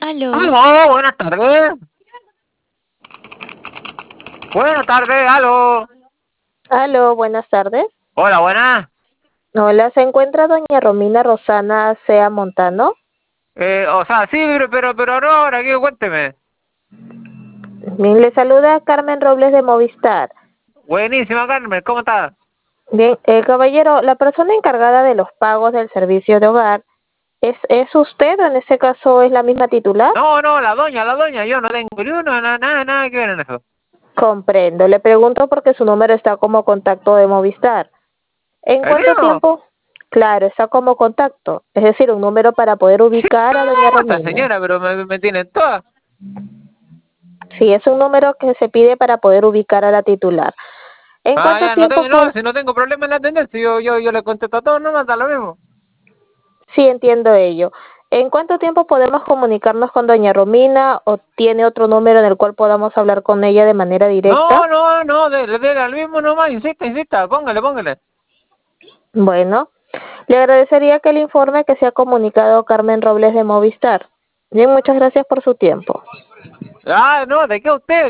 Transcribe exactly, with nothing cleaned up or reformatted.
Aló, Aló, buenas tardes. Buenas tardes, aló. Aló, buenas tardes. Hola, buenas. Hola, ¿se encuentra doña Romina Rosana Sea Montano? Eh, o sea, sí, pero, pero, pero no ahora, aquí, cuénteme. Bien, le saluda Carmen Robles de Movistar. Buenísima, Carmen, ¿cómo estás? Bien, eh, caballero, la persona encargada de los pagos del servicio de hogar, ¿es, es usted o en este caso es la misma titular? No, no, la doña, la doña, yo no tengo ni uno, nada, nada, nada que ver en eso. Comprendo, le pregunto porque su número está como contacto de Movistar. ¿En ¿El cuánto mío? tiempo? Claro, está como contacto, es decir, un número para poder ubicar a doña Esta Romina. señora, pero me, me tienen toda. Sí, es un número que se pide para poder ubicar a la titular. ¿En Ah, cuánto ya, no tiempo tengo, no, puede? si no tengo problema en la tendencia, yo, yo, yo le contesto a todos, no me da lo mismo. Sí, entiendo ello. ¿En cuánto tiempo podemos comunicarnos con doña Romina o tiene otro número en el cual podamos hablar con ella de manera directa? No, no, no, dele, dele al mismo nomás, insista, insista, póngale, póngale. Bueno, le agradecería que le informe que se ha comunicado Carmen Robles de Movistar. Bien, muchas gracias por su tiempo. Ah, no, ¿de qué usted?